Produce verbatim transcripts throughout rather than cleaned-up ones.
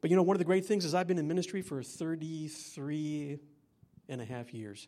But you know, one of the great things is I've been in ministry for thirty-three and a half years.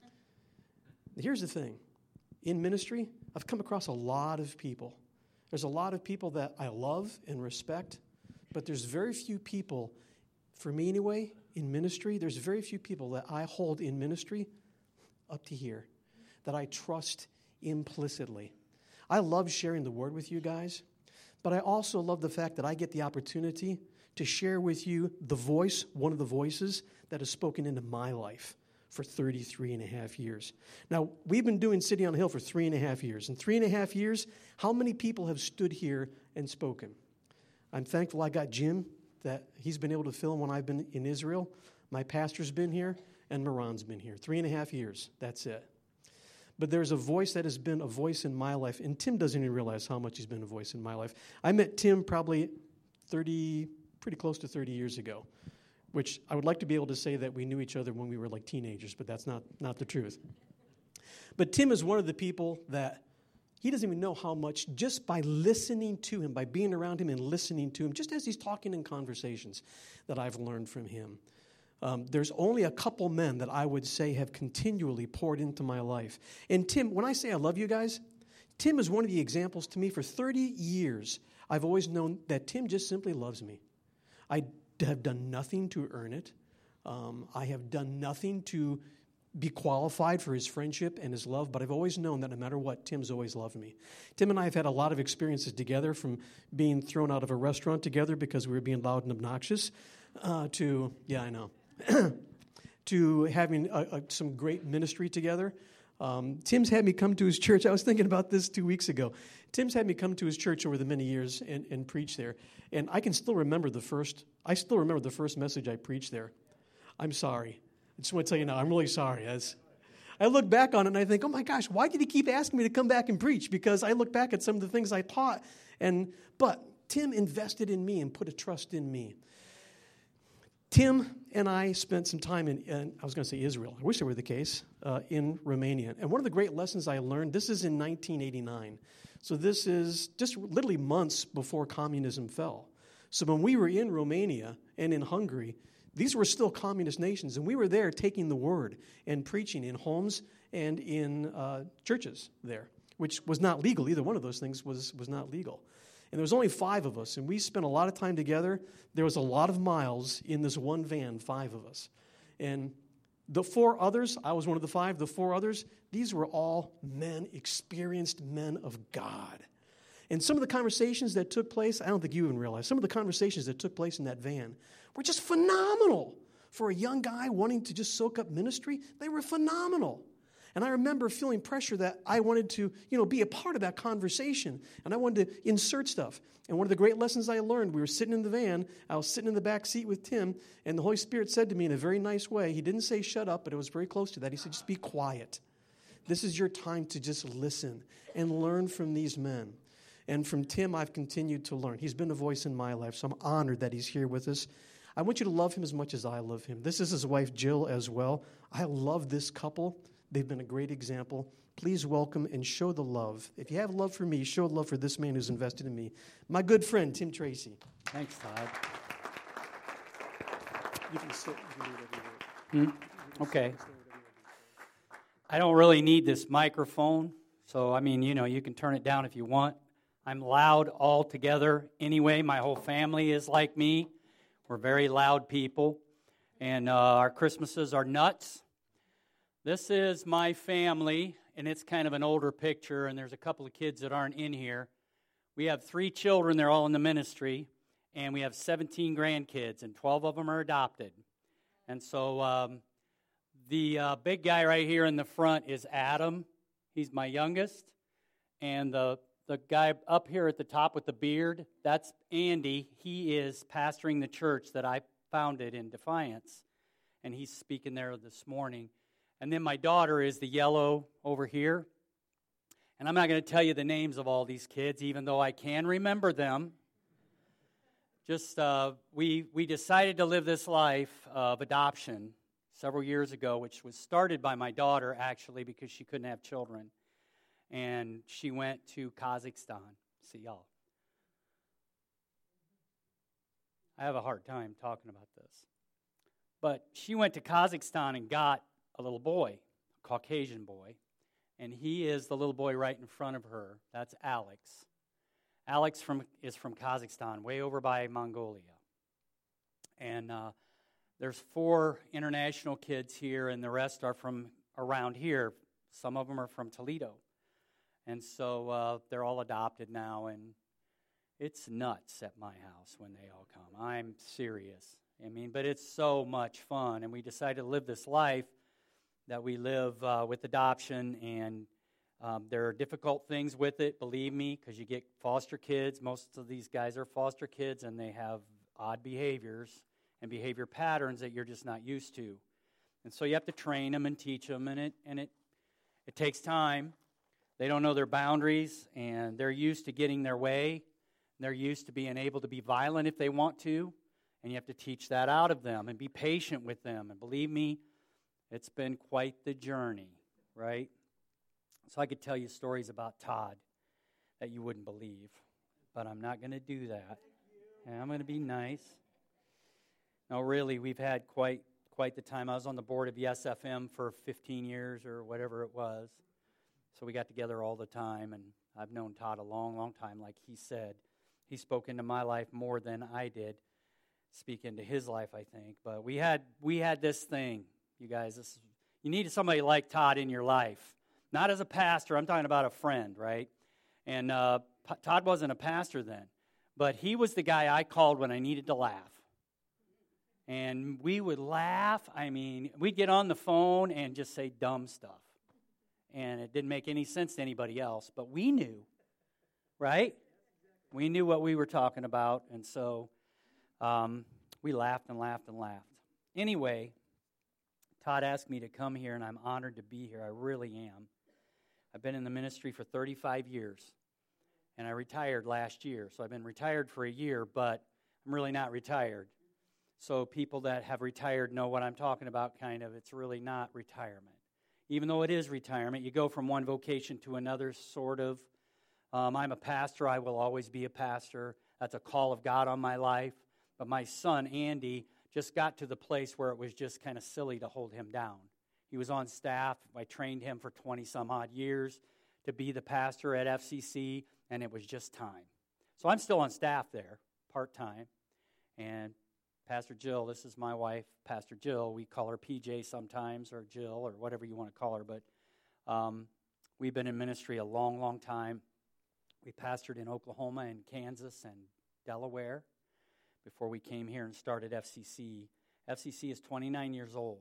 Here's the thing. In ministry, I've come across a lot of people. There's a lot of people that I love and respect, but there's very few people, for me anyway, in ministry, there's very few people that I hold in ministry up to here that I trust implicitly. I love sharing the word with you guys, but I also love the fact that I get the opportunity to share with you the voice, one of the voices that has spoken into my life for thirty-three and a half years. Now, we've been doing City on a Hill for three and a half years. In three and a half years, how many people have stood here and spoken? I'm thankful I got Jim, that he's been able to film when I've been in Israel. My pastor's been here, and Moran's been here. Three and a half years, that's it. But there's a voice that has been a voice in my life, and Tim doesn't even realize how much he's been a voice in my life. I met Tim probably thirty, pretty close to thirty years ago, which I would like to be able to say that we knew each other when we were like teenagers, but that's not, not the truth. But Tim is one of the people that he doesn't even know how much, just by listening to him, by being around him and listening to him, just as he's talking in conversations, that I've learned from him. Um, there's only a couple men that I would say have continually poured into my life. And Tim, when I say I love you guys, Tim is one of the examples to me. For thirty years, I've always known that Tim just simply loves me. I have done nothing to earn it. Um, I have done nothing to be qualified for his friendship and his love, but I've always known that no matter what, Tim's always loved me. Tim and I have had a lot of experiences together, from being thrown out of a restaurant together because we were being loud and obnoxious, uh, to, yeah, I know, to having a, a, some great ministry together. Um, Tim's had me come to his church. I was thinking about this two weeks ago. Tim's had me come to his church over the many years and, and preach there. And I can still remember the first, I still remember the first message I preached there. I'm sorry. I just want to tell you now, I'm really sorry. As I look back on it and I think, oh my gosh, why did he keep asking me to come back and preach? Because I look back at some of the things I taught. And but Tim invested in me and put a trust in me. Tim and I spent some time in, in I was going to say Israel. I wish it were the case, uh, in Romania. And one of the great lessons I learned, this is in nineteen eighty-nine. So this is just literally months before communism fell. So when we were in Romania and in Hungary, these were still communist nations, and we were there taking the word and preaching in homes and in uh, churches there, which was not legal. Either one of those things was, was not legal. And there was only five of us, and we spent a lot of time together. There was a lot of miles in this one van, five of us. And the four others, I was one of the five, the four others, these were all men, experienced men of God. And some of the conversations that took place, I don't think you even realize, some of the conversations that took place in that van were just phenomenal. For a young guy wanting to just soak up ministry, they were phenomenal. And I remember feeling pressure that I wanted to, you know, be a part of that conversation. And I wanted to insert stuff. And one of the great lessons I learned, we were sitting in the van, I was sitting in the back seat with Tim, and the Holy Spirit said to me in a very nice way, he didn't say shut up, but it was very close to that. He said, just be quiet. This is your time to just listen and learn from these men. And from Tim, I've continued to learn. He's been a voice in my life, so I'm honored that he's here with us. I want you to love him as much as I love him. This is his wife, Jill, as well. I love this couple. They've been a great example. Please welcome and show the love. If you have love for me, show love for this man who's invested in me. My good friend, Tim Tracy. Thanks, Todd. You can sit. You can do whatever you want. Hmm? Okay. I don't really need this microphone, so, I mean, you know, you can turn it down if you want. I'm loud altogether anyway. My whole family is like me. We're very loud people, and uh, our Christmases are nuts. This is my family, and it's kind of an older picture, and there's a couple of kids that aren't in here. We have three children. They're all in the ministry, and we have seventeen grandkids, and twelve of them are adopted. And so um, the uh, big guy right here in the front is Adam. He's my youngest, and the The guy up here at the top with the beard, that's Andy. He is pastoring the church that I founded in Defiance, and he's speaking there this morning. And then my daughter is the yellow over here. And I'm not going to tell you the names of all these kids, even though I can remember them. Just, uh, we, we decided to live this life of adoption several years ago, which was started by my daughter, actually, because she couldn't have children. And she went to Kazakhstan. See y'all. I have a hard time talking about this. But she went to Kazakhstan and got a little boy, a Caucasian boy, and he is the little boy right in front of her. That's Alex. Alex from is from Kazakhstan, way over by Mongolia. And uh, there's four international kids here, and the rest are from around here. Some of them are from Toledo. And so uh, they're all adopted now, and it's nuts at my house when they all come. I'm serious. I mean, but it's so much fun, and we decided to live this life that we live uh, with adoption, and um, there are difficult things with it, believe me, because you get foster kids. Most of these guys are foster kids, and they have odd behaviors and behavior patterns that you're just not used to. And so you have to train them and teach them, and it and it it takes time. They don't know their boundaries, and they're used to getting their way. They're used to being able to be violent if they want to, and you have to teach that out of them and be patient with them. And believe me, it's been quite the journey, right? So I could tell you stories about Todd that you wouldn't believe, but I'm not going to do that. And I'm going to be nice. No, really, we've had quite quite the time. I was on the board of the S F M for fifteen years or whatever it was. So we got together all the time, and I've known Todd a long, long time. Like he said, he spoke into my life more than I did speak into his life, I think. But we had we had this thing, you guys. This, you needed somebody like Todd in your life. Not as a pastor. I'm talking about a friend, right? And uh, P- Todd wasn't a pastor then. But he was the guy I called when I needed to laugh. And we would laugh. I mean, we'd get on the phone and just say dumb stuff. And it didn't make any sense to anybody else. But we knew, right? We knew what we were talking about. And so um, we laughed and laughed and laughed. Anyway, Todd asked me to come here, and I'm honored to be here. I really am. I've been in the ministry for thirty-five years. And I retired last year. So I've been retired for a year, but I'm really not retired. So people that have retired know what I'm talking about, kind of. It's really not retirement. Even though it is retirement, you go from one vocation to another, sort of. Um, I'm a pastor. I will always be a pastor. That's a call of God on my life. But my son, Andy, just got to the place where it was just kind of silly to hold him down. He was on staff. I trained him for twenty-some-odd years to be the pastor at F C C, and it was just time. So I'm still on staff there, part-time. And Pastor Jill, this is my wife, Pastor Jill. We call her P J sometimes, or Jill, or whatever you want to call her. But um, we've been in ministry a long, long time. We pastored in Oklahoma and Kansas and Delaware before we came here and started F C C. F C C is twenty-nine years old.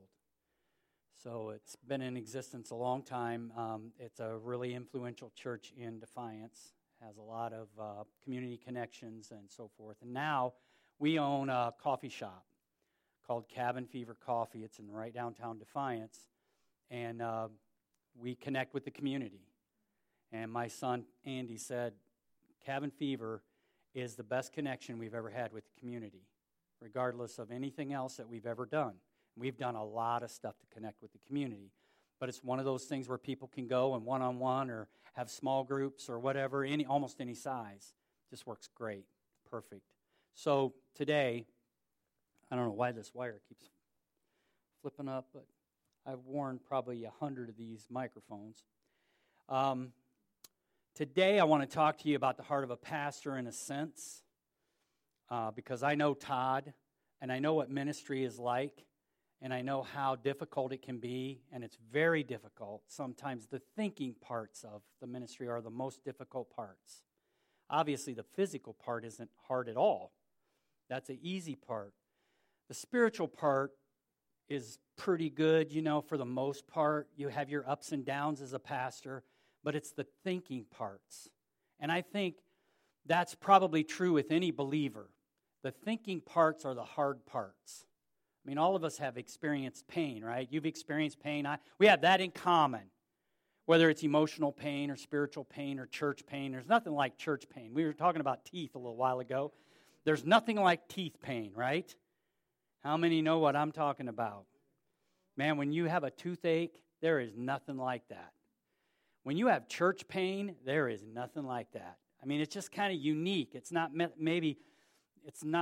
So it's been in existence a long time. Um, it's a really influential church in Defiance. Has a lot of uh, community connections and so forth. And now we own a coffee shop called Cabin Fever Coffee. It's in right downtown Defiance. And uh, we connect with the community. And my son, Andy, said, Cabin Fever is the best connection we've ever had with the community, regardless of anything else that we've ever done. We've done a lot of stuff to connect with the community. But it's one of those things where people can go and one-on-one or have small groups or whatever, any almost any size. Just works great. Perfect. So today, I don't know why this wire keeps flipping up, but I've worn probably a hundred of these microphones. Um, today, I want to talk to you about the heart of a pastor in a sense, uh, because I know Todd, and I know what ministry is like, and I know how difficult it can be, and it's very difficult. Sometimes the thinking parts of the ministry are the most difficult parts. Obviously, the physical part isn't hard at all. That's the easy part. The spiritual part is pretty good, you know, for the most part. You have your ups and downs as a pastor, but it's the thinking parts. And I think that's probably true with any believer. The thinking parts are the hard parts. I mean, all of us have experienced pain, right? You've experienced pain. I, we have that in common. Whether it's emotional pain or spiritual pain or church pain, there's nothing like church pain. We were talking about teeth a little while ago. There's nothing like teeth pain, right? How many know what I'm talking about? Man, when you have a toothache, there is nothing like that. When you have church pain, there is nothing like that. I mean, it's just kind of unique. It's not maybe, it's not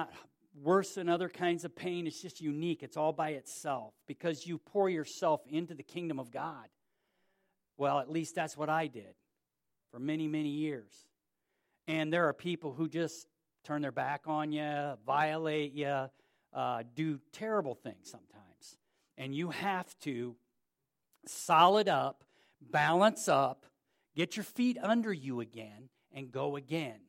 worse than other kinds of pain. It's just unique. It's all by itself because you pour yourself into the kingdom of God. Well, at least that's what I did for many, many years. And there are people who just turn their back on you, violate you, uh, do terrible things sometimes. And you have to solid up, balance up, get your feet under you again, and go again.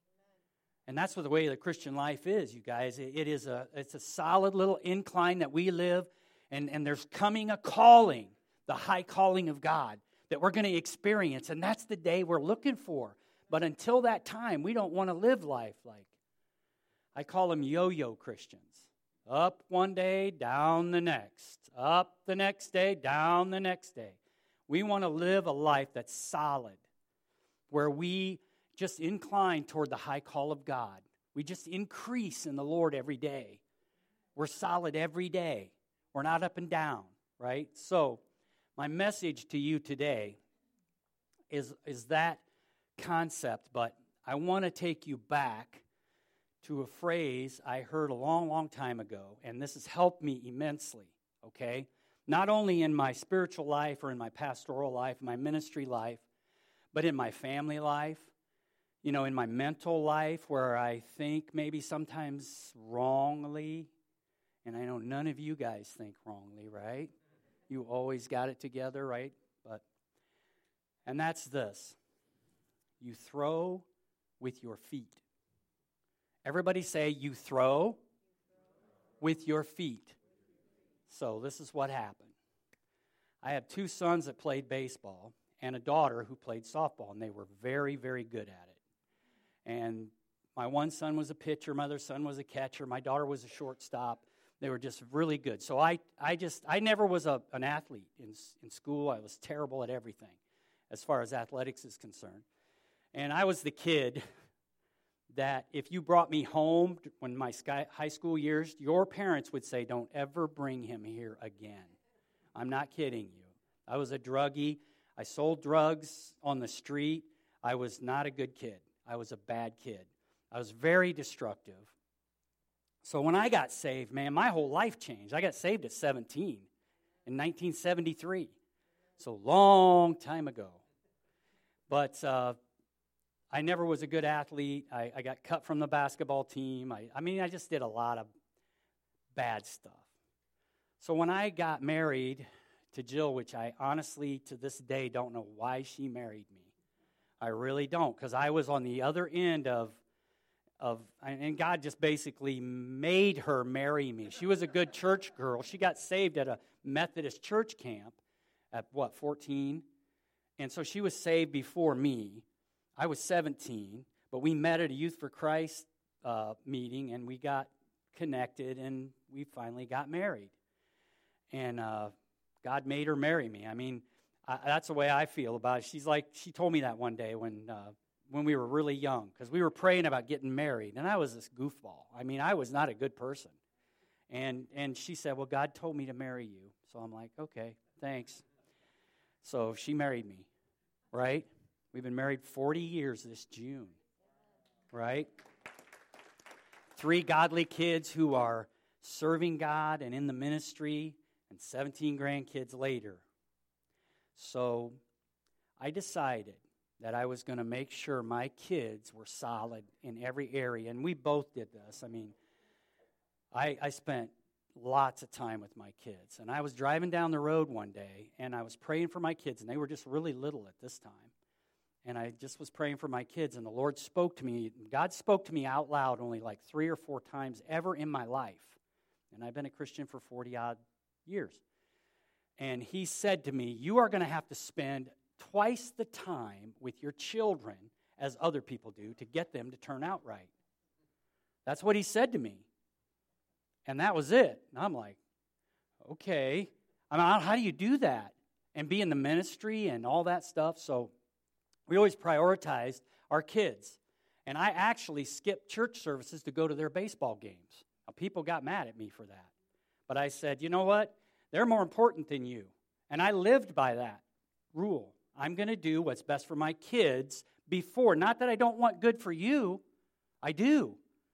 And that's what the way of the Christian life is, you guys. It, it is a it's a solid little incline that we live, and, and there's coming a calling, the high calling of God, that we're going to experience, and that's the day we're looking for. But until that time, we don't want to live life like, I call them yo-yo Christians. Up one day, down the next. Up the next day, down the next day. We want to live a life that's solid, where we just incline toward the high call of God. We just increase in the Lord every day. We're solid every day. We're not up and down, right? So my message to you today is, is that concept, but I want to take you back to a phrase I heard a long, long time ago, and this has helped me immensely, okay? Not only in my spiritual life or in my pastoral life, my ministry life, but in my family life, you know, in my mental life where I think maybe sometimes wrongly, and I know none of you guys think wrongly, right? You always got it together, right? But, and that's this. You throw with your feet. Everybody say, you throw with your feet. So this is what happened. I had two sons that played baseball and a daughter who played softball, and they were very, very good at it. And my one son was a pitcher, my other son was a catcher, my daughter was a shortstop. They were just really good. So I, I just, I never was a, an athlete in, in school. I was terrible at everything as far as athletics is concerned. And I was the kid that if you brought me home when my sky, high school years, your parents would say, don't ever bring him here again. I'm not kidding you. I was a druggie. I sold drugs on the street. I was not a good kid. I was a bad kid. I was very destructive. So when I got saved, man, my whole life changed. I got saved at seventeen in nineteen seventy-three. So long time ago. But uh, I never was a good athlete. I, I got cut from the basketball team. I, I mean, I just did a lot of bad stuff. So when I got married to Jill, which I honestly to this day don't know why she married me. I really don't, because I was on the other end of, of, and God just basically made her marry me. She was a good church girl. She got saved at a Methodist church camp at, what, fourteen? And so she was saved before me. I was seventeen, but we met at a Youth for Christ uh, meeting, and we got connected, and we finally got married. And uh, God made her marry me. I mean, I, that's the way I feel about it. She's like, she told me that one day when uh, when we were really young, because we were praying about getting married, and I was this goofball. I mean, I was not a good person. And and she said, well, God told me to marry you. So I'm like, okay, thanks. So she married me, right? We've been married forty years this June, right? Three godly kids who are serving God and in the ministry, and seventeen grandkids later. So I decided that I was going to make sure my kids were solid in every area, and we both did this. I mean, I, I spent lots of time with my kids, and I was driving down the road one day, and I was praying for my kids, and they were just really little at this time. And I just was praying for my kids, and the Lord spoke to me. God spoke to me out loud only like three or four times ever in my life. And I've been a Christian for forty-odd years. And he said to me, you are going to have to spend twice the time with your children as other people do to get them to turn out right. That's what he said to me. And that was it. And I'm like, okay. I mean, how do you do that? And be in the ministry and all that stuff. So we always prioritized our kids. And I actually skipped church services to go to their baseball games. Now, people got mad at me for that. But I said, you know what? They're more important than you. And I lived by that rule. I'm going to do what's best for my kids before. Not that I don't want good for you. I do.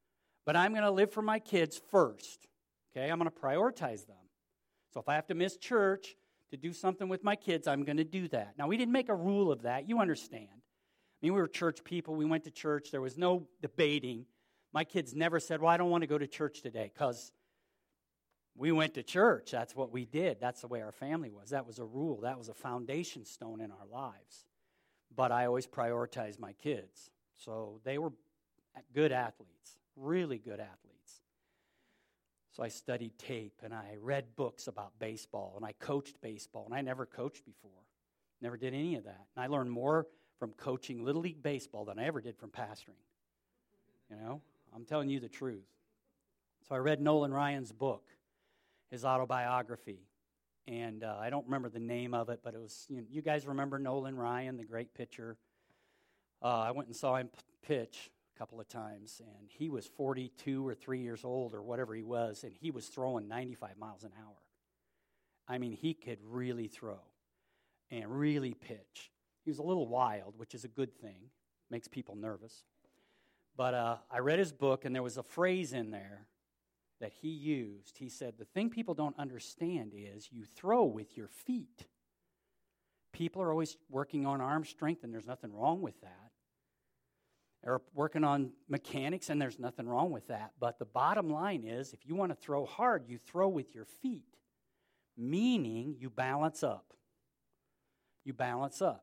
But I'm going to live for my kids first. Okay, I'm going to prioritize them. So if I have to miss church to do something with my kids, I'm going to do that. Now, we didn't make a rule of that. You understand. I mean, we were church people. We went to church. There was no debating. My kids never said, well, I don't want to go to church today, because we went to church. That's what we did. That's the way our family was. That was a rule. That was a foundation stone in our lives. But I always prioritized my kids. So they were good athletes, really good athletes. So I studied tape, and I read books about baseball, and I coached baseball, and I never coached before. Never did any of that. And I learned more from coaching Little League baseball than I ever did from pastoring. You know, I'm telling you the truth. So I read Nolan Ryan's book, his autobiography, and uh, I don't remember the name of it, but it was, you know, you guys remember Nolan Ryan, the great pitcher? Uh, I went and saw him pitch a couple of times, and he was forty-two or three years old or whatever he was, and he was throwing ninety-five miles an hour. I mean, he could really throw and really pitch. He was a little wild, which is a good thing. Makes people nervous. But uh, I read his book, and there was a phrase in there that he used. He said, the thing people don't understand is you throw with your feet. People are always working on arm strength, and there's nothing wrong with that. They're working on mechanics, and there's nothing wrong with that. But the bottom line is, if you want to throw hard, you throw with your feet, meaning you balance up. You balance up.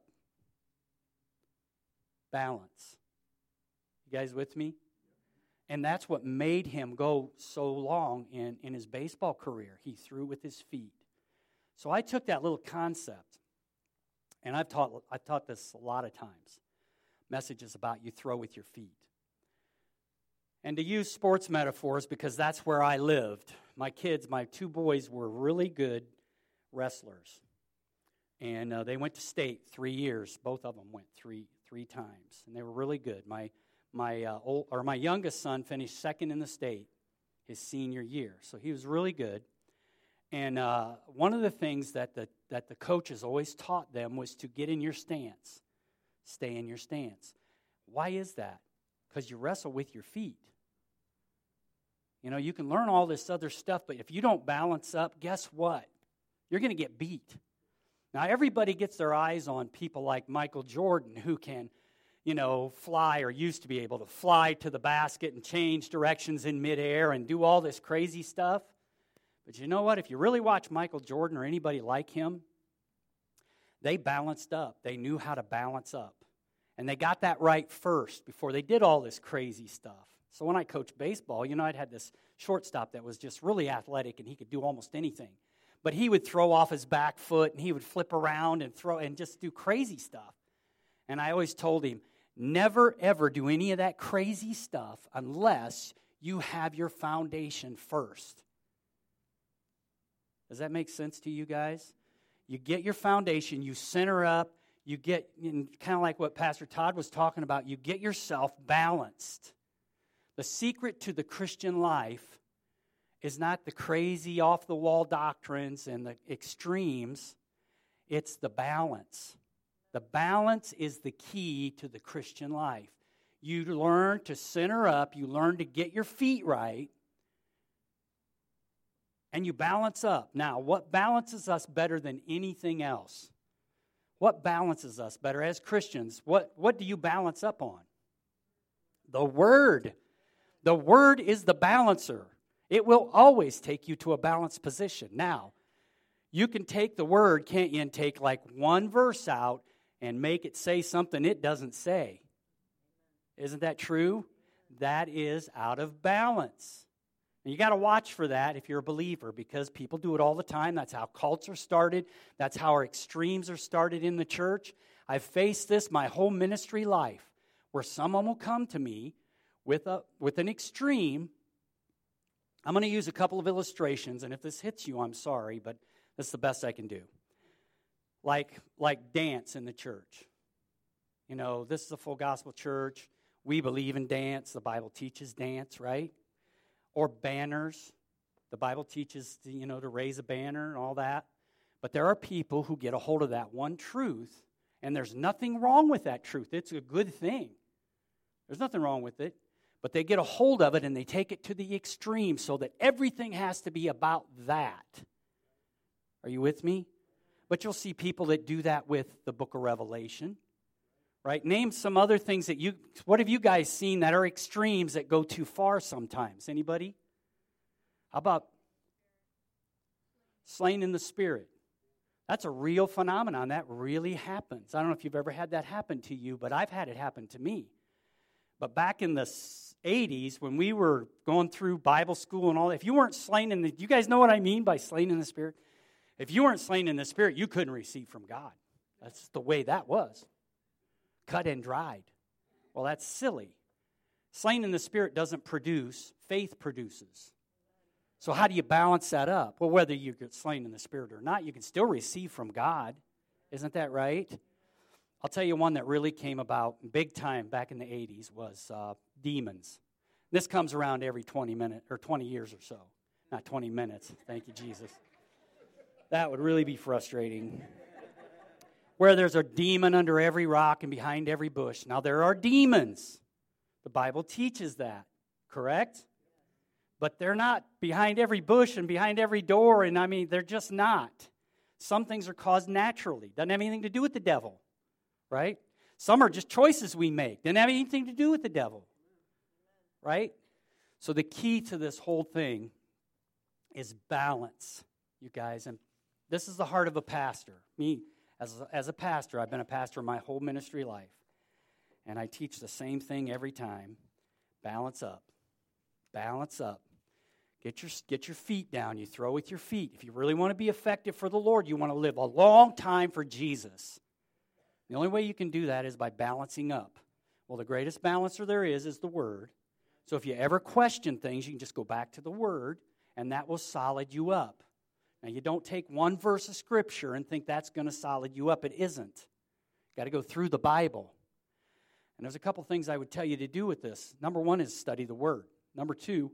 Balance. You guys with me? And that's what made him go so long in, in his baseball career. He threw with his feet. So I took that little concept, and I've taught I've taught this a lot of times. Messages about you throw with your feet. And to use sports metaphors, because that's where I lived. My kids, my two boys were really good wrestlers. And uh, they went to state three years. Both of them went three three times. And they were really good. My my uh, old, or my youngest son finished second in the state his senior year. So he was really good. And uh, one of the things that the that the coaches always taught them was to get in your stance. Stay in your stance. Why is that? Because you wrestle with your feet. You know, you can learn all this other stuff, but if you don't balance up, guess what? You're going to get beat. Now, everybody gets their eyes on people like Michael Jordan, who can, you know, fly or used to be able to fly to the basket and change directions in midair and do all this crazy stuff. But you know what? If you really watch Michael Jordan or anybody like him, they balanced up. They knew how to balance up. And they got that right first before they did all this crazy stuff. So when I coached baseball, you know, I'd had this shortstop that was just really athletic, and he could do almost anything. But he would throw off his back foot, and he would flip around and throw and just do crazy stuff. And I always told him, never, ever do any of that crazy stuff unless you have your foundation first. Does that make sense to you guys? You get your foundation, you center up, you get, kind of like what Pastor Todd was talking about, you get yourself balanced. The secret to the Christian life is not the crazy off-the-wall doctrines and the extremes. It's the balance. The balance is the key to the Christian life. You learn to center up, you learn to get your feet right, and you balance up. Now, what balances us better than anything else? What balances us better as Christians? What, what do you balance up on? The Word. The Word is the balancer. It will always take you to a balanced position. Now, you can take the Word, can't you, and take like one verse out and make it say something it doesn't say. Isn't that true? That is out of balance. And you got to watch for that if you're a believer, because people do it all the time. That's how cults are started. That's how our extremes are started in the church. I've faced this my whole ministry life, where someone will come to me with a with an extreme. I'm going to use a couple of illustrations, and if this hits you, I'm sorry, but this is the best I can do. Like, like dance in the church. You know, this is a full gospel church. We believe in dance. The Bible teaches dance, right? Or banners. The Bible teaches, you know, to raise a banner and all that. But there are people who get a hold of that one truth, and there's nothing wrong with that truth. It's a good thing. There's nothing wrong with it. But they get a hold of it and they take it to the extreme so that everything has to be about that. Are you with me? But you'll see people that do that with the book of Revelation. Right? Name some other things that you, what have you guys seen that are extremes that go too far sometimes? Anybody? How about slain in the Spirit? That's a real phenomenon. That really happens. I don't know if you've ever had that happen to you, but I've had it happen to me. But back in the eighties, when we were going through Bible school and all that, if you weren't slain in the, you guys know what I mean by slain in the Spirit? If you weren't slain in the Spirit, you couldn't receive from God. That's the way that was. Cut and dried. Well, that's silly. Slain in the Spirit doesn't produce, faith produces. So how do you balance that up? Well, whether you get slain in the Spirit or not, you can still receive from God. Isn't that right? I'll tell you one that really came about big time back in the eighties was uh, demons. This comes around every twenty minutes or twenty years or so. Not twenty minutes. Thank you, Jesus. That would really be frustrating. Where there's a demon under every rock and behind every bush. Now, there are demons. The Bible teaches that, correct? But they're not behind every bush and behind every door, and I mean, they're just not. Some things are caused naturally. Doesn't have anything to do with the devil, right? Some are just choices we make. Doesn't have anything to do with the devil, right? So the key to this whole thing is balance, you guys. And this is the heart of a pastor. Me, As a, as a pastor, I've been a pastor my whole ministry life. And I teach the same thing every time. Balance up. Balance up. Get your, get your feet down. You throw with your feet. If you really want to be effective for the Lord, you want to live a long time for Jesus. The only way you can do that is by balancing up. Well, the greatest balancer there is is the Word. So if you ever question things, you can just go back to the Word, and that will solid you up. Now, you don't take one verse of Scripture and think that's going to solid you up. It isn't. You've got to go through the Bible. And there's a couple things I would tell you to do with this. Number one is study the Word. Number two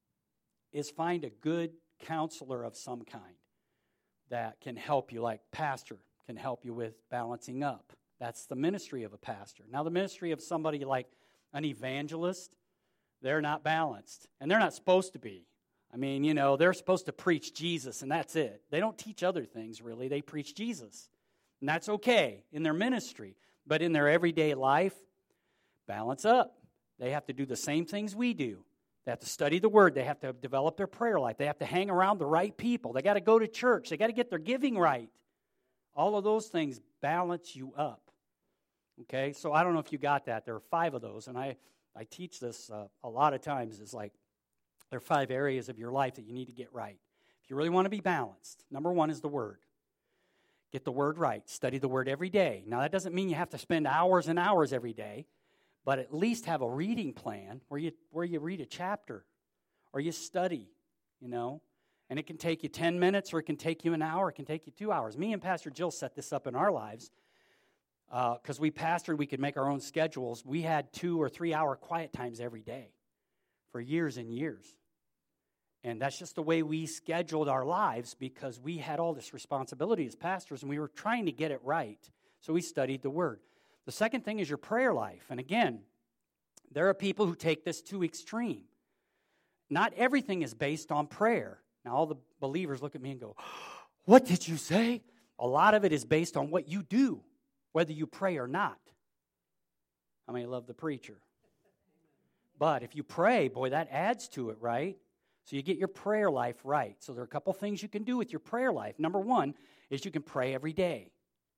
is find a good counselor of some kind that can help you, like pastor can help you with balancing up. That's the ministry of a pastor. Now, the ministry of somebody like an evangelist, they're not balanced, and they're not supposed to be. I mean, you know, they're supposed to preach Jesus, and that's it. They don't teach other things, really. They preach Jesus, and that's okay in their ministry. But in their everyday life, balance up. They have to do the same things we do. They have to study the Word. They have to develop their prayer life. They have to hang around the right people. They got to go to church. They got to get their giving right. All of those things balance you up. Okay? So I don't know if you got that. There are five of those, and I, I teach this uh, a lot of times. It's like, there are five areas of your life that you need to get right. If you really want to be balanced, number one is the Word. Get the Word right. Study the Word every day. Now, that doesn't mean you have to spend hours and hours every day, but at least have a reading plan where you where you read a chapter or you study, you know. And it can take you ten minutes or it can take you an hour. It can take you two hours. Me and Pastor Jill set this up in our lives because uh, we pastored. We could make our own schedules. We had two or three hour quiet times every day for years and years. And that's just the way we scheduled our lives because we had all this responsibility as pastors and we were trying to get it right. So we studied the Word. The second thing is your prayer life. And again, there are people who take this to extreme. Not everything is based on prayer. Now, all the believers look at me and go, what did you say? A lot of it is based on what you do, whether you pray or not. How many love the preacher? But if you pray, boy, that adds to it, right? So you get your prayer life right. So there are a couple things you can do with your prayer life. Number one is you can pray every day.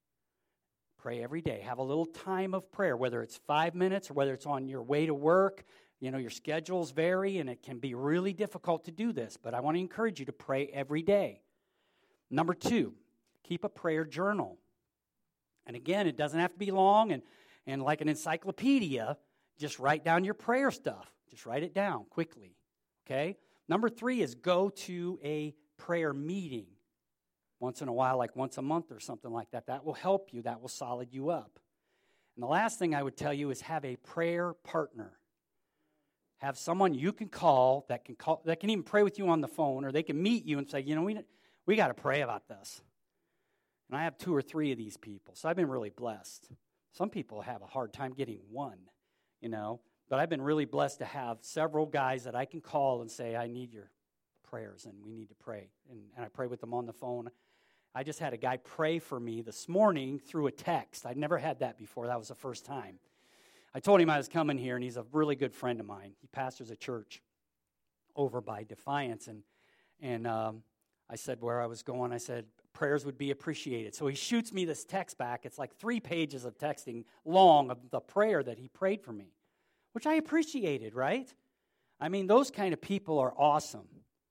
Pray every day. Have a little time of prayer, whether it's five minutes or whether it's on your way to work. You know, your schedules vary, and it can be really difficult to do this. But I want to encourage you to pray every day. Number two, keep a prayer journal. And again, it doesn't have to be long and, and like an encyclopedia. Just write down your prayer stuff. Just write it down quickly, okay? Number three is go to a prayer meeting once in a while, like once a month or something like that. That will help you. That will solid you up. And the last thing I would tell you is have a prayer partner. Have someone you can call that can call that can even pray with you on the phone, or they can meet you and say, you know, we we got to pray about this. And I have two or three of these people, so I've been really blessed. Some people have a hard time getting one, you know. But I've been really blessed to have several guys that I can call and say, I need your prayers, and we need to pray. And, and I pray with them on the phone. I just had a guy pray for me this morning through a text. I'd never had that before. That was the first time. I told him I was coming here, and he's a really good friend of mine. He pastors a church over by Defiance, and and um, I said where I was going. I said prayers would be appreciated. So he shoots me this text back. It's like three pages of texting long of the prayer that he prayed for me, which I appreciated, right? I mean, those kind of people are awesome.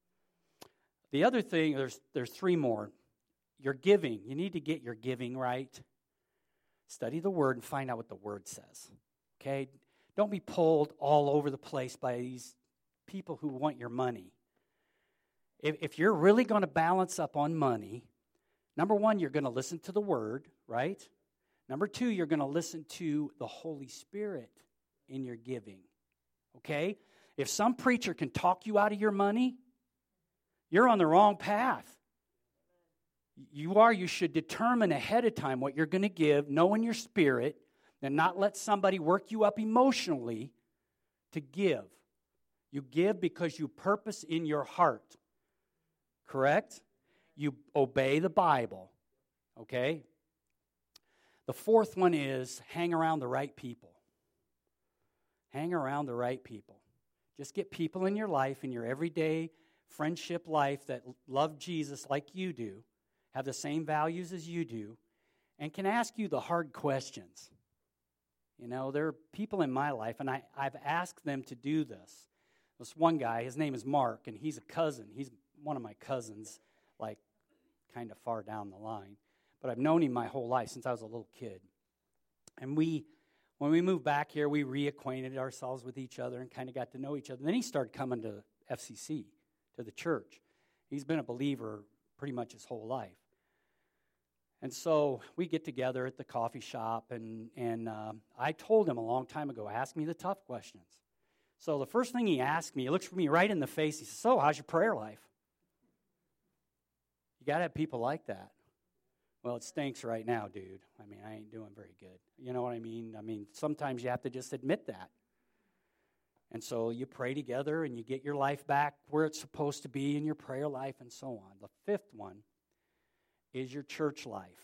The other thing, there's there's three more. Your giving. You need to get your giving right. Study the Word and find out what the Word says. Okay? Don't be pulled all over the place by these people who want your money. If, if you're really going to balance up on money, number one, you're going to listen to the Word, right? Number two, you're going to listen to the Holy Spirit in your giving. Okay? If some preacher can talk you out of your money, you're on the wrong path. You are, you should determine ahead of time what you're going to give, know in your spirit, and not let somebody work you up emotionally to give. You give because you purpose in your heart. Correct? You obey the Bible. Okay? The fourth one is hang around the right people. Hang around the right people. Just get people in your life, in your everyday friendship life that love Jesus like you do, have the same values as you do, and can ask you the hard questions. You know, there are people in my life, and I, I've asked them to do this. This one guy, his name is Mark, and he's a cousin. He's one of my cousins, like kind of far down the line. But I've known him my whole life since I was a little kid. And we, when we moved back here, we reacquainted ourselves with each other and kind of got to know each other. And then he started coming to F C C, to the church. He's been a believer pretty much his whole life. And so we get together at the coffee shop, and, and uh, I told him a long time ago, ask me the tough questions. So the first thing he asked me, he looks me right in the face, he says, so how's your prayer life? You got to have people like that. Well, it stinks right now, dude. I mean, I ain't doing very good. You know what I mean? I mean, sometimes you have to just admit that. And so you pray together, and you get your life back where it's supposed to be in your prayer life, and so on. The fifth one is your church life.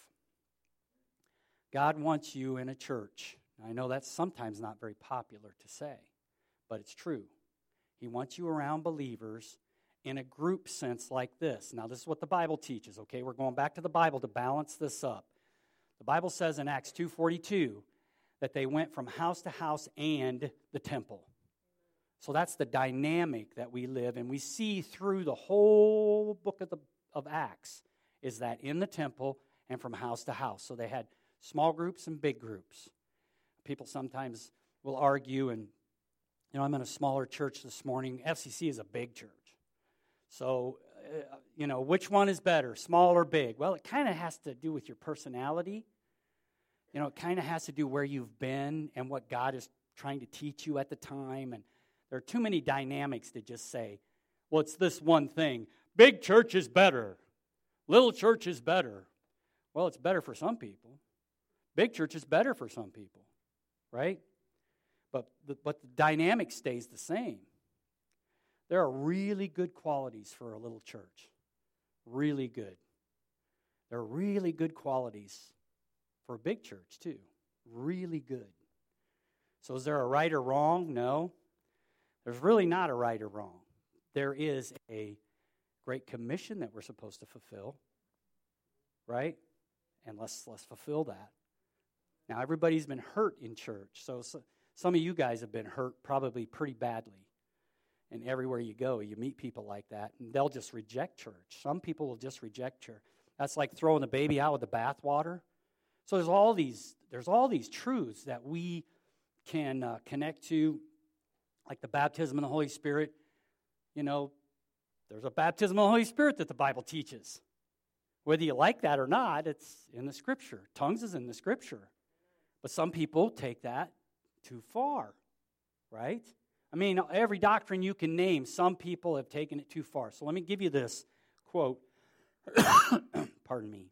God wants you in a church. I know that's sometimes not very popular to say, but it's true. He wants you around believers in a group sense like this. Now, this is what the Bible teaches, okay? We're going back to the Bible to balance this up. The Bible says in Acts two forty-two that they went from house to house and the temple. So that's the dynamic that we live, and we see through the whole book of the of Acts, is that in the temple and from house to house. So they had small groups and big groups. People sometimes will argue, and you know, I'm in a smaller church this morning. F C C is a big church. So, uh, you know, which one is better, small or big? Well, it kind of has to do with your personality. You know, it kind of has to do where you've been and what God is trying to teach you at the time. And there are too many dynamics to just say, well, it's this one thing. Big church is better. Little church is better. Well, it's better for some people. Big church is better for some people, right? But the, but the dynamic stays the same. There are really good qualities for a little church. Really good. There are really good qualities for a big church, too. Really good. So is there a right or wrong? No. There's really not a right or wrong. There is a Great Commission that we're supposed to fulfill, right? And let's let's fulfill that. Now, everybody's been hurt in church, so, so some of you guys have been hurt probably pretty badly. And everywhere you go, you meet people like that, and they'll just reject church. Some people will just reject church. That's like throwing the baby out with the bathwater. So there's all these there's all these truths that we can uh, connect to, like the baptism in the Holy Spirit. You know, there's a baptism in the Holy Spirit that the Bible teaches. Whether you like that or not, it's in the Scripture. Tongues is in the Scripture. But some people take that too far, right? I mean, every doctrine you can name, some people have taken it too far. So let me give you this quote. Pardon me.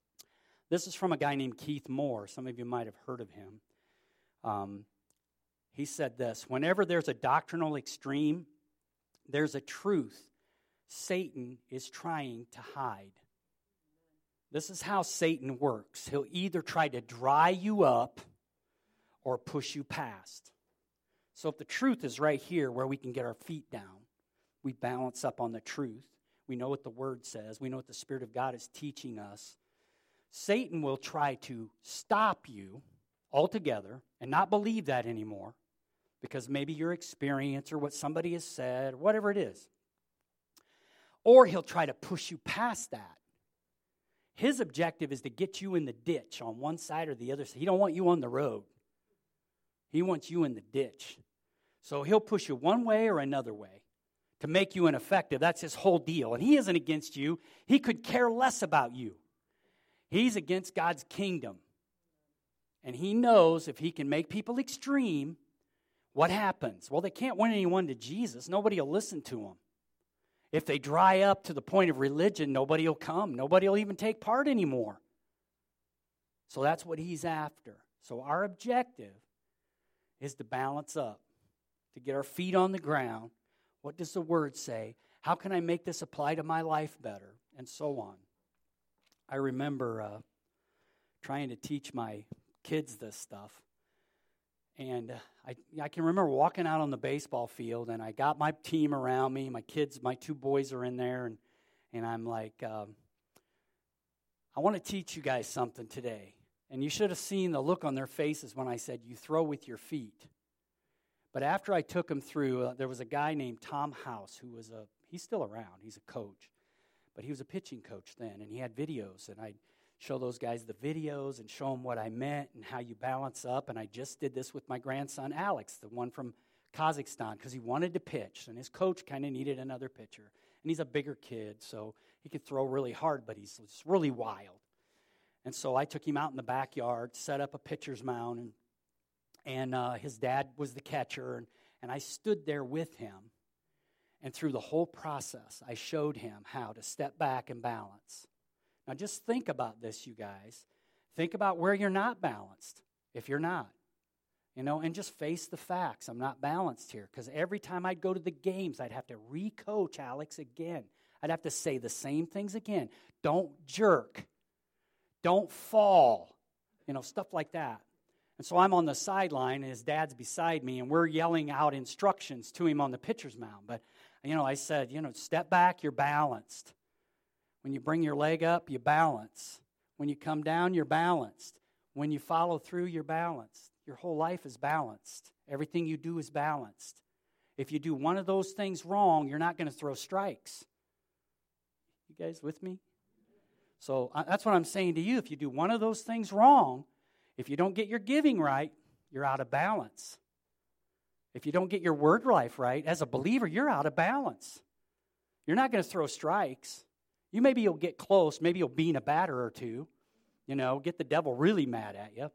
This is from a guy named Keith Moore. Some of you might have heard of him. Um, He said this, whenever there's a doctrinal extreme, there's a truth Satan is trying to hide. This is how Satan works. He'll either try to dry you up or push you past. So if the truth is right here where we can get our feet down, we balance up on the truth. We know what the Word says. We know what the Spirit of God is teaching us. Satan will try to stop you altogether and not believe that anymore because maybe your experience or what somebody has said, or whatever it is. Or he'll try to push you past that. His objective is to get you in the ditch on one side or the other side. He don't want you on the road. He wants you in the ditch. So he'll push you one way or another way to make you ineffective. That's his whole deal. And he isn't against you. He could care less about you. He's against God's kingdom. And he knows if he can make people extreme, what happens? Well, they can't win anyone to Jesus. Nobody will listen to them. If they dry up to the point of religion, nobody will come. Nobody will even take part anymore. So that's what he's after. So our objective is to balance up, to get our feet on the ground. What does the Word say? How can I make this apply to my life better? And so on. I remember uh, trying to teach my kids this stuff. And I, I can remember walking out on the baseball field, and I got my team around me. My kids, my two boys are in there, and, and I'm like, um, I want to teach you guys something today. And you should have seen the look on their faces when I said, you throw with your feet. But after I took them through, uh, there was a guy named Tom House who was a, he's still around, he's a coach. But he was a pitching coach then, and he had videos, and I'd show those guys the videos and show them what I meant and how you balance up. And I just did this with my grandson, Alex, the one from Kazakhstan, because he wanted to pitch, and his coach kind of needed another pitcher. And he's a bigger kid, so he could throw really hard, but he's just really wild. And so I took him out in the backyard, set up a pitcher's mound, and, and uh, his dad was the catcher, and, and I stood there with him. And through the whole process, I showed him how to step back and balance. Now, just think about this, you guys. Think about where you're not balanced, if you're not. You know, and just face the facts. I'm not balanced here. Because every time I'd go to the games, I'd have to re-coach Alex again. I'd have to say the same things again. Don't jerk. Don't fall. You know, stuff like that. And so I'm on the sideline, and his dad's beside me, and we're yelling out instructions to him on the pitcher's mound. But, you know, I said, you know, step back, you're balanced. When you bring your leg up, you balance. When you come down, you're balanced. When you follow through, you're balanced. Your whole life is balanced. Everything you do is balanced. If you do one of those things wrong, you're not going to throw strikes. You guys with me? So uh, that's what I'm saying to you. If you do one of those things wrong, if you don't get your giving right, you're out of balance. If you don't get your word life right, as a believer, you're out of balance. You're not going to throw strikes. You maybe you'll get close. Maybe you'll bean a batter or two. You know, get the devil really mad at you.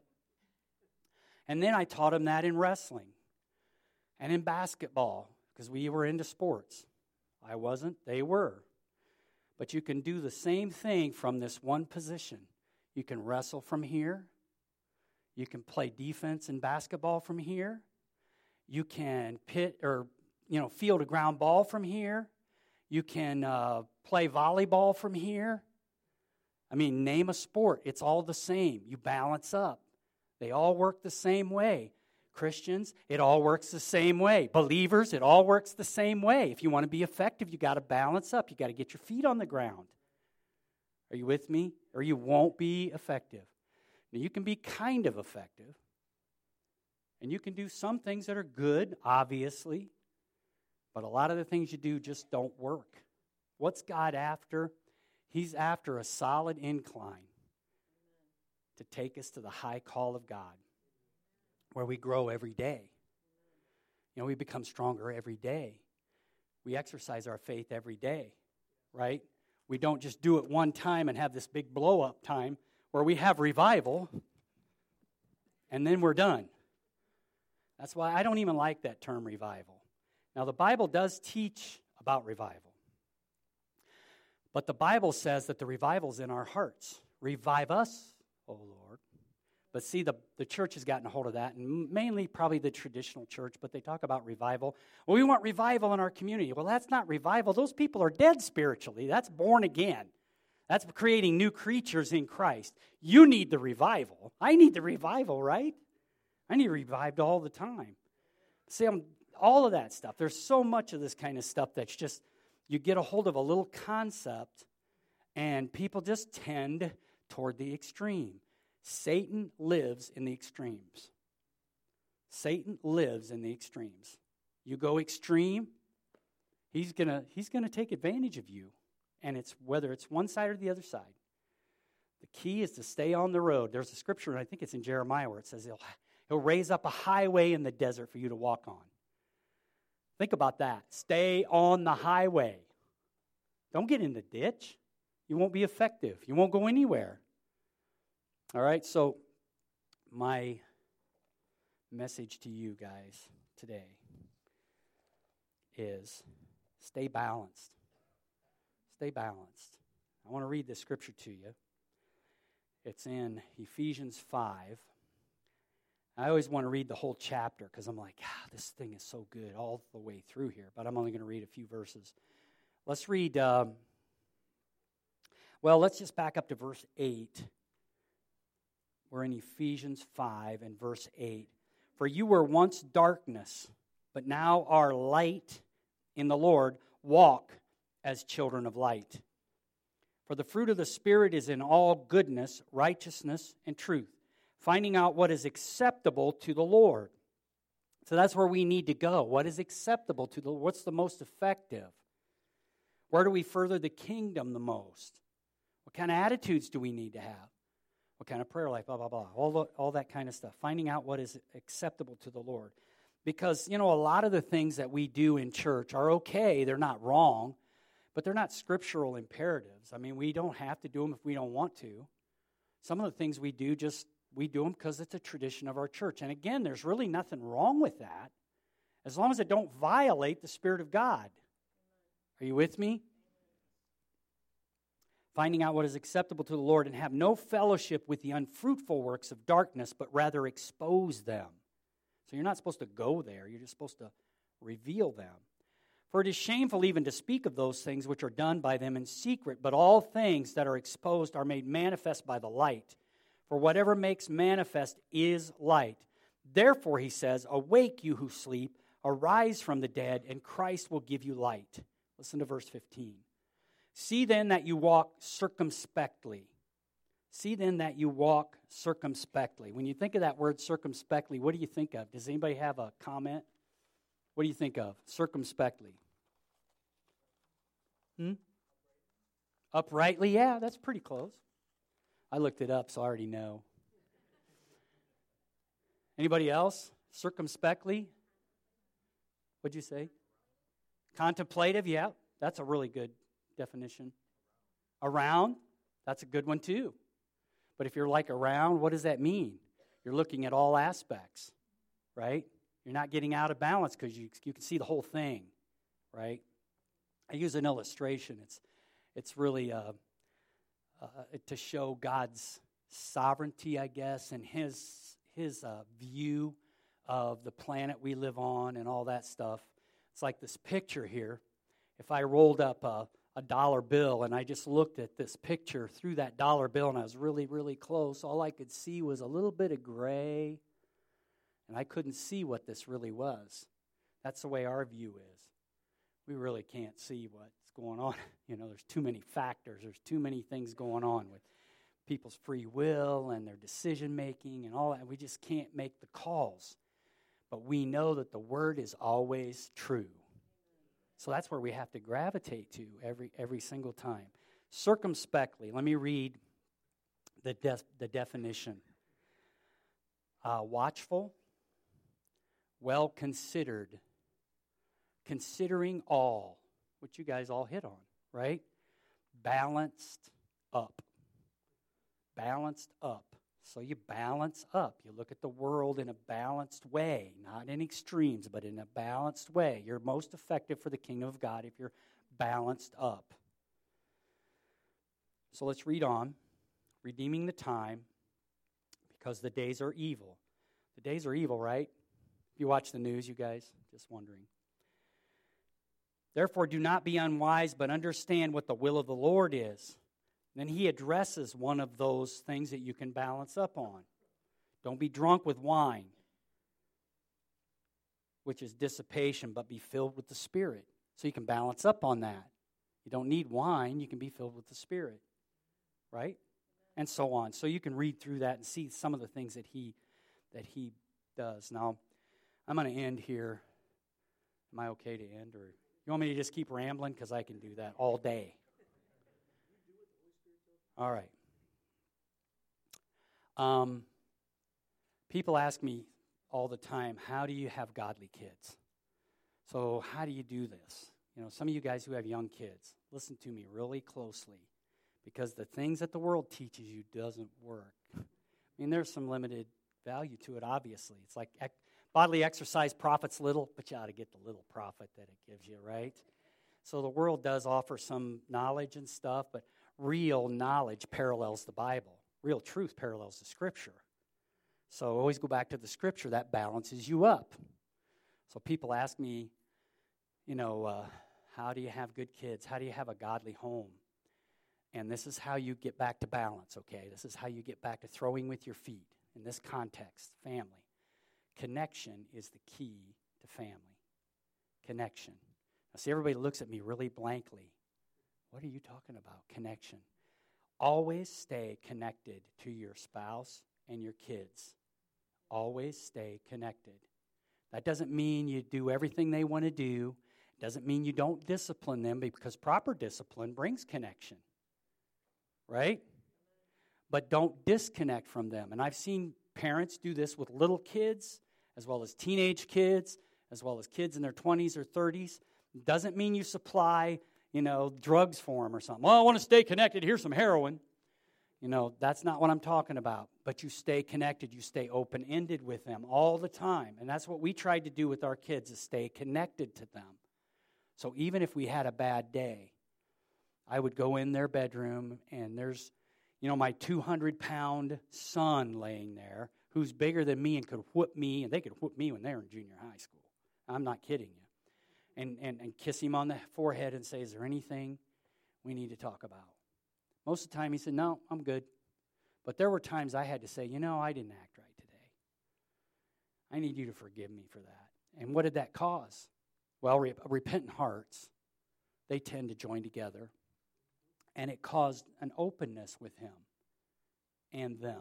And then I taught him that in wrestling and in basketball because we were into sports. I wasn't. They were. But you can do the same thing from this one position. You can wrestle from here. You can play defense in basketball from here. You can pit or, you know, field a ground ball from here. You can uh, play volleyball from here. I mean, name a sport. It's all the same. You balance up. They all work the same way. Christians, it all works the same way. Believers, it all works the same way. If you want to be effective, you got to balance up. You got to get your feet on the ground. Are you with me? Or you won't be effective. Now, you can be kind of effective. And you can do some things that are good, obviously. But a lot of the things you do just don't work. What's God after? He's after a solid incline to take us to the high call of God, where we grow every day. You know, we become stronger every day. We exercise our faith every day, right? We don't just do it one time and have this big blow-up time where we have revival and then we're done. That's why I don't even like that term revival. Now, the Bible does teach about revival. But the Bible says that the revival's in our hearts. Revive us, O Lord. But see, the, the church has gotten a hold of that, and mainly probably the traditional church, but they talk about revival. Well, we want revival in our community. Well, that's not revival. Those people are dead spiritually. That's born again. That's creating new creatures in Christ. You need the revival. I need the revival, right? I need revived all the time. See, I'm, all of that stuff. There's so much of this kind of stuff that's just, you get a hold of a little concept, and people just tend toward the extreme. Satan lives in the extremes. Satan lives in the extremes. You go extreme, he's gonna he's gonna take advantage of you. And it's whether it's one side or the other side. The key is to stay on the road. There's a scripture, and I think it's in Jeremiah, where it says he'll, he'll raise up a highway in the desert for you to walk on. Think about that. Stay on the highway. Don't get in the ditch. You won't be effective. You won't go anywhere. All right, so my message to you guys today is stay balanced. Stay balanced. I want to read this scripture to you. It's in Ephesians five. I always want to read the whole chapter because I'm like, ah, this thing is so good all the way through here, but I'm only going to read a few verses. Let's read, um, well, let's just back up to verse eight. We're in Ephesians five and verse eight. For you were once darkness, but now are light in the Lord. Walk as children of light. For the fruit of the Spirit is in all goodness, righteousness, and truth, finding out what is acceptable to the Lord. So that's where we need to go. What is acceptable to the Lord? What's the most effective? Where do we further the kingdom the most? What kind of attitudes do we need to have? What kind of prayer life? Blah, blah, blah. All, the, all that kind of stuff. Finding out what is acceptable to the Lord. Because, you know, a lot of the things that we do in church are okay. They're not wrong. But they're not scriptural imperatives. I mean, we don't have to do them if we don't want to. Some of the things we do, just we do them because it's a tradition of our church. And again, there's really nothing wrong with that, as long as it don't violate the Spirit of God. Are you with me? Finding out what is acceptable to the Lord, and have no fellowship with the unfruitful works of darkness, but rather expose them. So you're not supposed to go there. You're just supposed to reveal them. For it is shameful even to speak of those things which are done by them in secret, but all things that are exposed are made manifest by the light. For whatever makes manifest is light. Therefore, he says, awake, you who sleep, arise from the dead, and Christ will give you light. Listen to verse fifteen. See then that you walk circumspectly. See then that you walk circumspectly. When you think of that word circumspectly, what do you think of? Does anybody have a comment? What do you think of? Circumspectly. Hmm? Uprightly? Yeah, that's pretty close. I looked it up, so I already know. Anybody else? Circumspectly? What'd you say? Contemplative? Yeah, that's a really good definition. Around? That's a good one too. But if you're like around, what does that mean? You're looking at all aspects, right? You're not getting out of balance because you you can see the whole thing, right? I use an illustration. It's it's really uh, uh, to show God's sovereignty, I guess, and His His uh, view of the planet we live on and all that stuff. It's like this picture here. If I rolled up a, a dollar bill and I just looked at this picture through that dollar bill and I was really, really close, all I could see was a little bit of gray. And I couldn't see what this really was. That's the way our view is. We really can't see what's going on. You know, there's too many factors. There's too many things going on with people's free will and their decision making and all that. We just can't make the calls. But we know that the word is always true. So that's where we have to gravitate to every every single time. Circumspectly. Let me read the de- the definition. Uh, watchful. Well considered, considering all, which you guys all hit on, right? Balanced up. Balanced up. So you balance up. You look at the world in a balanced way, not in extremes, but in a balanced way. You're most effective for the kingdom of God if you're balanced up. So let's read on. Redeeming the time, because the days are evil. The days are evil, right? You watch the news, you guys? Just wondering. Therefore, do not be unwise, but understand what the will of the Lord is. Then he addresses one of those things that you can balance up on. Don't be drunk with wine, which is dissipation, but be filled with the Spirit. So you can balance up on that. You don't need wine, you can be filled with the Spirit, right? And so on. So you can read through that and see some of the things that he that he does. Now, I'm going to end here. Am I okay to end, or you want me to just keep rambling? Because I can do that all day. All right. Um, people ask me all the time, how do you have godly kids? So how do you do this? You know, some of you guys who have young kids, listen to me really closely, because the things that the world teaches you doesn't work. I mean, there's some limited value to it, obviously. It's like ec- bodily exercise profits little, but you ought to get the little profit that it gives you, right? So the world does offer some knowledge and stuff, but real knowledge parallels the Bible. Real truth parallels the Scripture. So always go back to the Scripture. That balances you up. So people ask me, you know, uh, how do you have good kids? How do you have a godly home? And this is how you get back to balance, okay? This is how you get back to throwing with your feet. In this context, family. Connection is the key to family. Connection. Now, see, everybody looks at me really blankly. What are you talking about? Connection. Always stay connected to your spouse and your kids. Always stay connected. That doesn't mean you do everything they want to do. It doesn't mean you don't discipline them, because proper discipline brings connection. Right? But don't disconnect from them. And I've seen parents do this with little kids, as well as teenage kids, as well as kids in their twenties or thirties. Doesn't mean you supply, you know, drugs for them or something. Well, I want to stay connected. Here's some heroin. You know, that's not what I'm talking about. But you stay connected. You stay open-ended with them all the time. And that's what we tried to do with our kids, is stay connected to them. So even if we had a bad day, I would go in their bedroom, and there's, you know, my two hundred pound son laying there, who's bigger than me and could whoop me, and they could whoop me when they were in junior high school. I'm not kidding you. And, and, and kiss him on the forehead and say, is there anything we need to talk about? Most of the time he said, no, I'm good. But there were times I had to say, you know, I didn't act right today. I need you to forgive me for that. And what did that cause? Well, re- repentant hearts, they tend to join together. And it caused an openness with him and them.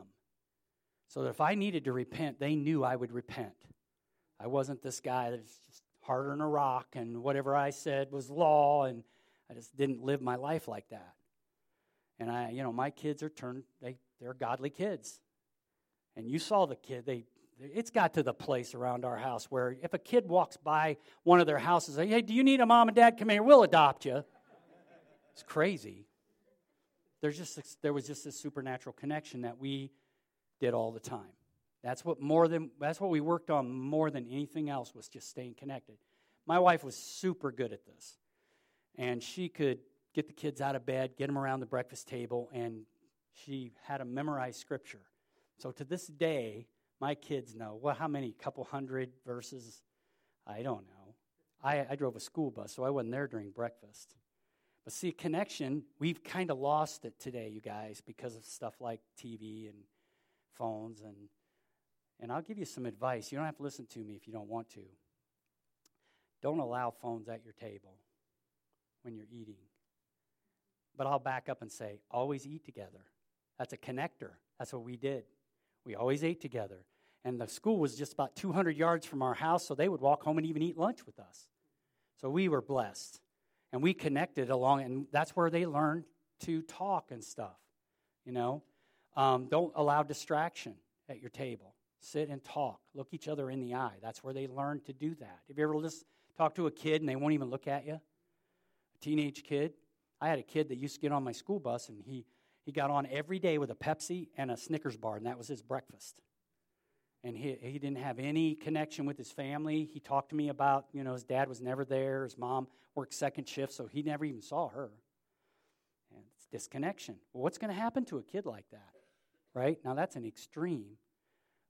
So that if I needed to repent, they knew I would repent. I wasn't this guy that was just harder than a rock, and whatever I said was law, and I just didn't live my life like that. And I, you know, my kids are turned, they, they're godly kids. And you saw the kid, they, it's got to the place around our house where if a kid walks by one of their houses, say, hey, do you need a mom and dad? Come here, we'll adopt you. It's crazy. There's just there was just this supernatural connection that we did all the time. That's what more than that's what we worked on more than anything else, was just staying connected. My wife was super good at this, and she could get the kids out of bed, get them around the breakfast table, and she had them memorize Scripture. So to this day, my kids know, well, how many? Couple hundred verses? I don't know. I, I drove a school bus, so I wasn't there during breakfast. But see, connection, we've kind of lost it today, you guys, because of stuff like T V and phones. And and I'll give you some advice. You don't have to listen to me if you don't want to. Don't allow phones at your table when you're eating. But I'll back up and say, always eat together. That's a connector. That's what we did. We always ate together. And the school was just about two hundred yards from our house, so they would walk home and even eat lunch with us. So we were blessed. And we connected along, and that's where they learned to talk and stuff, you know. Um, don't allow distraction at your table. Sit and talk. Look each other in the eye. That's where they learn to do that. Have you ever just talked to a kid and they won't even look at you? A teenage kid? I had a kid that used to get on my school bus, and he, he got on every day with a Pepsi and a Snickers bar, and that was his breakfast. And he he didn't have any connection with his family. He talked to me about, you know, his dad was never there. His mom worked second shift, so he never even saw her. And it's disconnection. Well, what's going to happen to a kid like that? Right? Now, that's an extreme.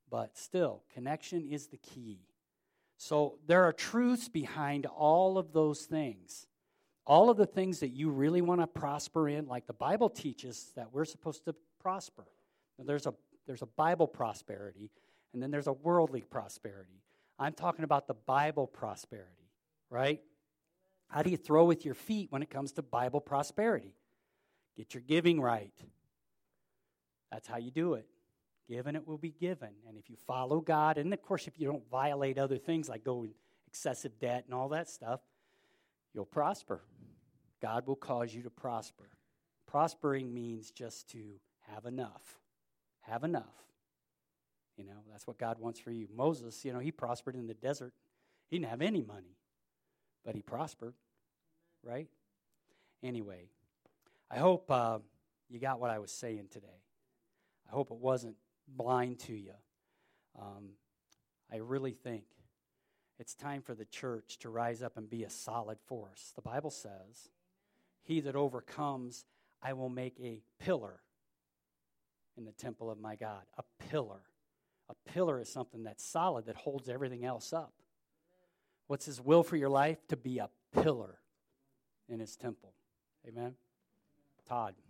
But still, connection is the key. So there are truths behind all of those things. All of the things that you really want to prosper in, like the Bible teaches that we're supposed to prosper. Now, there's a there's a Bible prosperity, and then there's a worldly prosperity. I'm talking about the Bible prosperity, right? How do you throw with your feet when it comes to Bible prosperity? Get your giving right. That's how you do it. Given it will be given. And if you follow God, and of course if you don't violate other things like go in excessive debt and all that stuff, you'll prosper. God will cause you to prosper. Prospering means just to have enough. Have enough. You know, that's what God wants for you. Moses, you know, he prospered in the desert. He didn't have any money, but he prospered, right? Anyway, I hope uh, you got what I was saying today. I hope it wasn't blind to you. Um, I really think it's time for the church to rise up and be a solid force. The Bible says, he that overcomes, I will make a pillar in the temple of my God. A pillar. A pillar is something that's solid, that holds everything else up. What's his will for your life? To be a pillar in his temple. Amen? Todd.